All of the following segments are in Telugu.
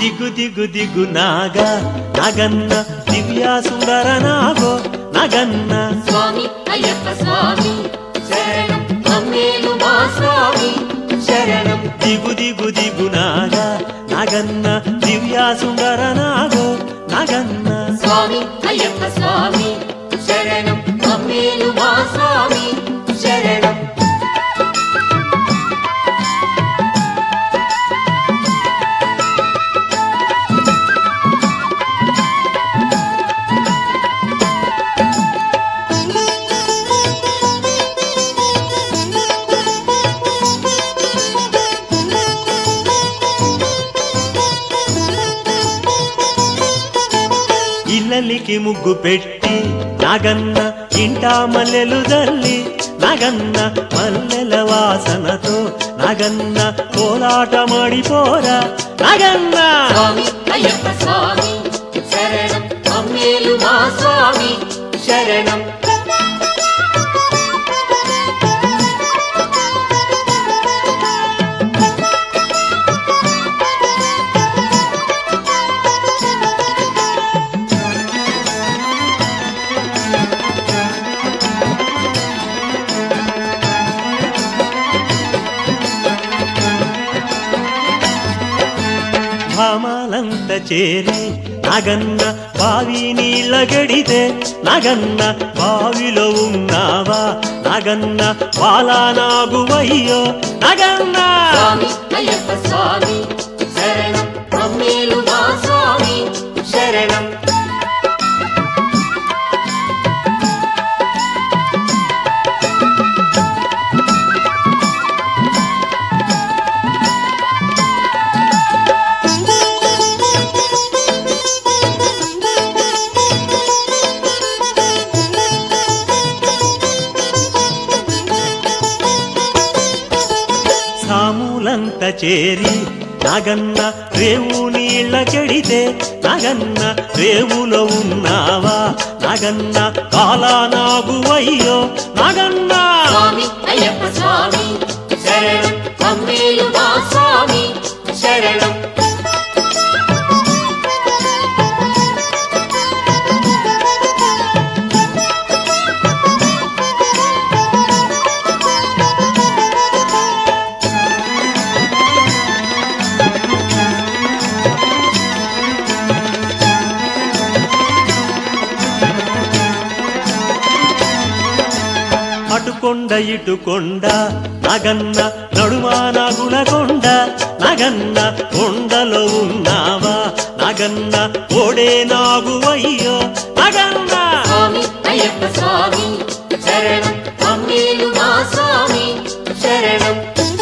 దిగు దిగు దిగు నాగా నాగన్న దివ్య సుందర నాగో నాగన్న స్వామి అయ్యప్ప స్వామి శరణం మమ్మేలు మా స్వామి శరణం దిగు దిగు దిగు నాగా నాగన్న దివ్య సుందర నాగో నాగన్న స్వామి అయ్యప్ప స్వామి శరణం మమ్మేలు మా స్వామి శరణం ఇల్లలికి ముగ్గు పెట్టి నాగన్న ఇంటా మల్లెలు జల్లి నాగన్న మల్లెల వాసనతో నాగన్న కోలాటమాడిపోరా నాగన్న స్వామి అయ్యప్ప స్వామి శరణం మమ్మేలు మా స్వామి శరణం భామాలంత చేరి నాగన్న బావి నీళ్ళ గడితే నాగన్న బావిలో ఉన్నావా నాగన్న బాలా నాగువయ్యో నాగన్న స్వామి అయ్యప్ప స్వామి శరణం మమ్మేలు మా స్వామి శరణం సాములంత చేరి నాగన్న రేవు నీళ్ళ కెడితే నాగన్న రేవులో ఉన్నావా నాగన్న కాలా నాగువయ్యో నాగన్న స్వామి అయ్యప్ప స్వామి శరణం మమ్మేలు మా స్వామి శరణం అటుకొండ ఇటుకొండ నాగన్న నడుమా నాగుల కొండ నాగన్న కొండలో ఉన్నావా నాగన్న ఓడే నాగువయ్యో నాగన్న స్వామి అయ్యప్ప స్వామి శరణం మమ్మేలు మా స్వామి శరణం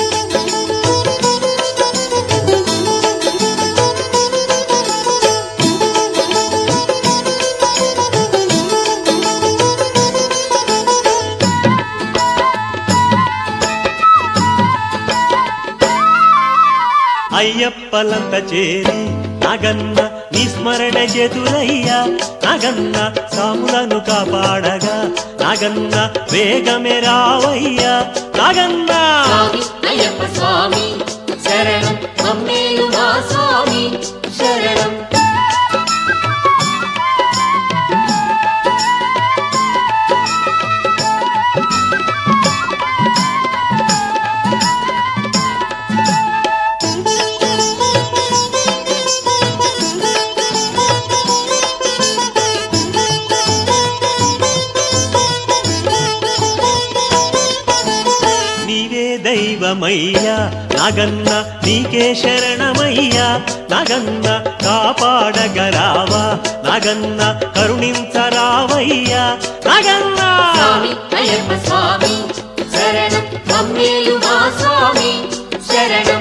అయ్యప్పలంత చేరి నాగన్న నిస్మరణ చేతులయ్యా నాగన్న సాములను కాపాడగా నాగన్న వేగమే రావయ్యా నాగన్న స్వామి అయ్యప్ప స్వామి శరణం మమ్మేలు మా స్వామి శరణం నీవే దైవమయ్యా నాగన్న నీకే శరణమయ్యా నాగన్న కాపాడగరావా నాగన్న కరుణించరావయ్యా నాగన్న స్వామి అయ్యప్ప స్వామి శరణం మమ్మేలు మా స్వామి శరణం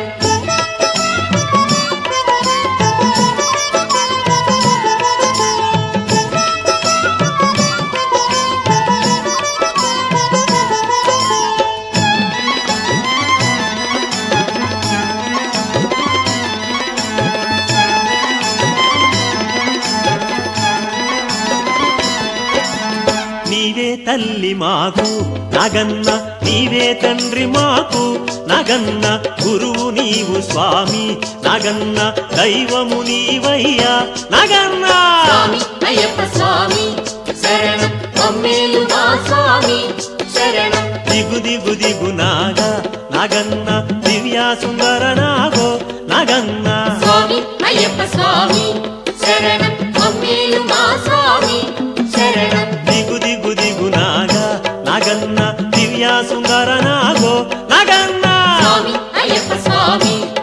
తల్లి మాకు నాగన్న నీవే తండ్రి మాకు నాగన్న గురువు నీవు స్వామి నాగన్న దైవము నీవయ్యా నాగన్న స్వామి అయ్యప్ప స్వామి శరణం మమ్మేలు మా స్వామి శరణం దిగు దిగు దిగు నాగా నాగన్న దివ్యా సుందర నాగో నాగన్న స్వామి అయ్యప్ప స్వామి శరణం మమ్మేలు మా స్వామి శరణం దిగు దిగు దిగు నాగా నాగన్న దివ్యా సుందర నాగో నాగన్న స్వామి అయ్యప్ప స్వామి